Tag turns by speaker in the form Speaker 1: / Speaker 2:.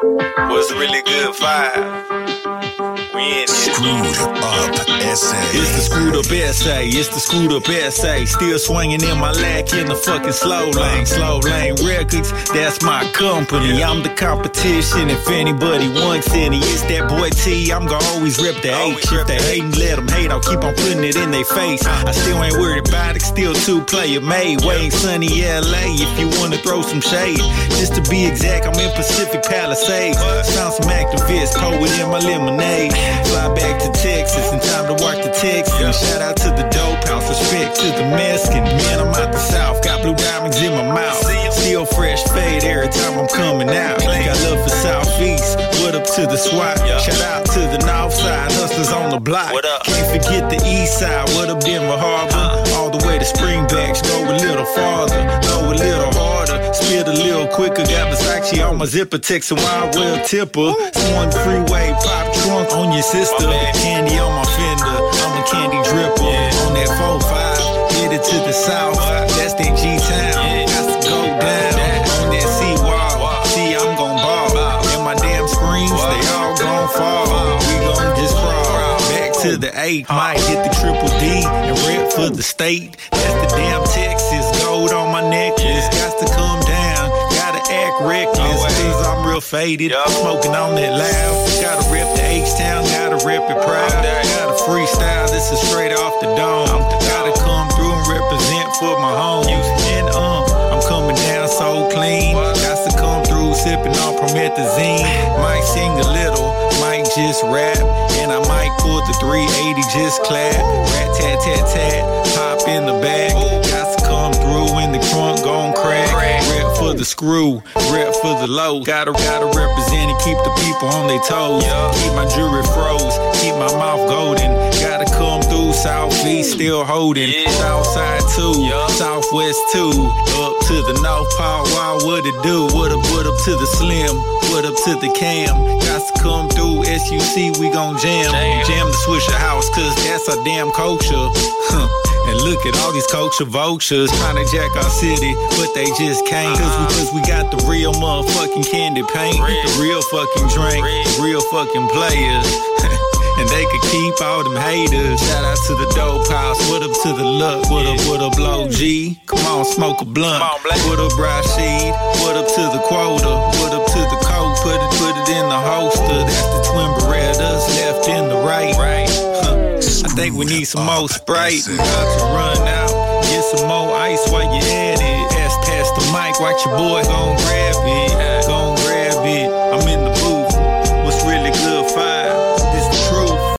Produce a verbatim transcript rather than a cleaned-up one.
Speaker 1: What's a really good vibe? We in here.
Speaker 2: Screwed up S A.
Speaker 3: It's the screwed up S A. It's the screwed up S A. Still swinging in my lack in the fucking slow lane. Slow lane records, that's my company. I'm the competition. If anybody wants any, it's that boy T. I'm gonna always rip the H. If they hatin', let them hate. I'll keep on putting it in their face. I still ain't worried about it. Still two player made. Wayne, sunny L A. If you wanna throw some shade, just to be exact, I'm in Pacific Palisades. Found some activists, poet in my lemonade. Fly back to Texas in time to work the Texans. Shout out to the dope house, respect to the Mexican. Man, I'm out the South, got blue diamonds in my mouth. Still fresh fade every time I'm coming out. Got love for Southeast, what up to the SWAT? Shout out to the North Side, hustlers on the block. Can't forget the East Side, what up Denver Harbor? All the way to Springbacks, go a little farther, go a little harder. Spit a little quicker, got Versace on my zipper, texting Wild Well tipper. Swan freeway, pop trunk on your sister. Candy on my fender, I'm a candy dripper. On that four five, headed to the south, that's that G-Town. Got to go down on that seawall. See, I'm gon' ball, and my damn screens, they all gon' fall. We gon' just crawl back to the eight, might hit the triple D and rep for the state. That's the damn Texas gold on my necklace. Got to come down, gotta act reckless, cause I'm real faded, smoking on that loud. Gotta rep the H-Town, gotta rep it proud. Gotta freestyle, this is straight off the dome. Gotta come through and represent for my home. And um, I'm coming down so clean. Got to come through sipping on promethazine. Might sing a little, might just rap, and I might pull the three eighty, just clap. Rat tat tat tat, pop in the bag. Got to come through in the trunk, gon' crack. Rep for the screw, rep for the low. Gotta gotta represent and keep the people on their toes. Keep my jewelry froze, keep my mouth golden. Gotta come through Southeast, still holding. Southside too, Southwest too. Up to the North Pole, wow, what it do? What up, what up to the Slim? What up to the Cam? Got to come through S U C, we gon' jam. Jam the Swisher House, cause that's our damn culture. And look at all these culture vultures trying to jack our city, but they just can't. Cause we, cause we got the real motherfucking candy paint, the real fucking drink, the real fucking players. And they could keep all them haters. Shout out to the dope house, what up to the luck? What up, what up, Low G? Come on, smoke a blunt. What up, Rashid? What up to the quota? What up to the coat? Put it, put it in the holster. That's the twin Berettas, left in the right. Huh. I think we need some more Sprite. We about to run out. Get some more ice while you at it. Ass past the mic, watch your boy gon' grab it.